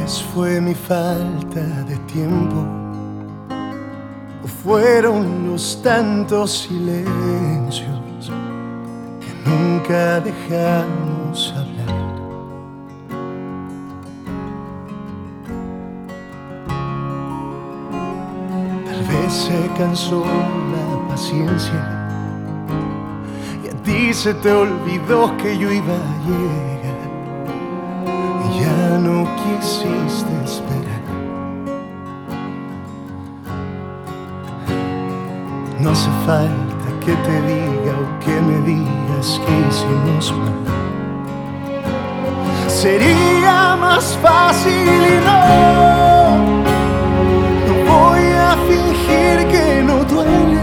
vez fue mi falta de tiempo, o fueron los tantos silencios que nunca dejamos hablar. Tal vez se cansó la paciencia y a ti se te olvidó que yo iba a llegar. Ya no quisiste esperar. No hace falta que te diga o que me digas que hicimos mal. Sería más fácil y no voy a fingir que no duele.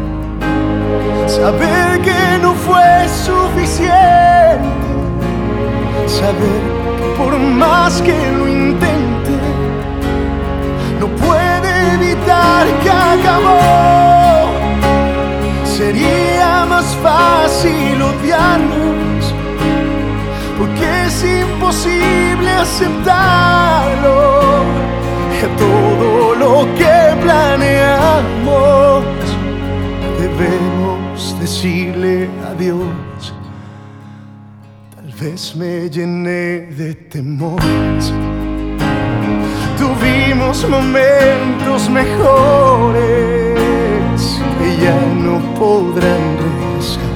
Saber que no fue suficiente. Saber por más que lo intente, no puede evitar que acabó. Sería más fácil odiarnos, porque es imposible aceptarlo. Que todo lo que planeamos debemos decirle adiós. Tal vez me llené de temores. Tuvimos momentos mejores que ya no podrán regresar.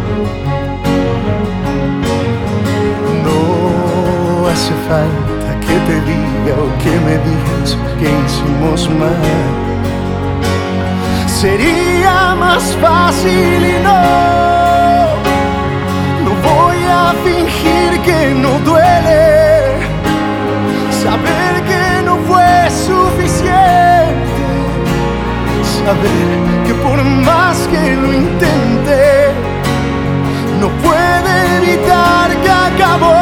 No hace falta que te diga o que me digas que hicimos mal. Sería más fácil y no voy a fingir que no duele. Saber que no fue suficiente. Saber que por más que lo intente, no puede evitar que acabó.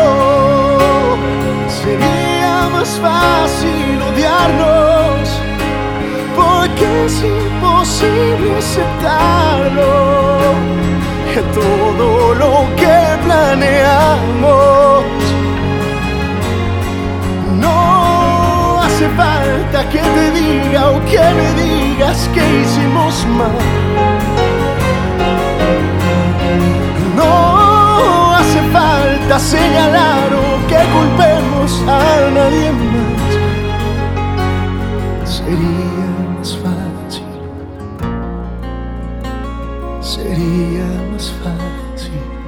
Sería más fácil odiarnos, porque es imposible aceptarlo. Que todo lo que planeamos no hace falta que te diga o que me digas que hicimos mal. No hace falta señalar o que culpemos a nadie más. Sería más fácil. Sería más fácil.